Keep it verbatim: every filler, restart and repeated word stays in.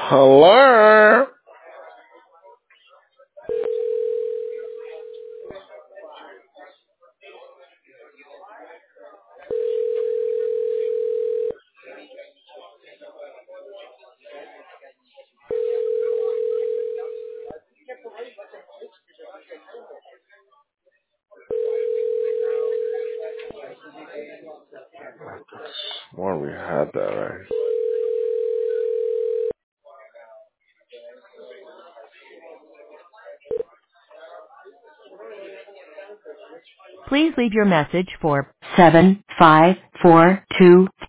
Hello? Why we had that, right? Please leave your message for seven five four two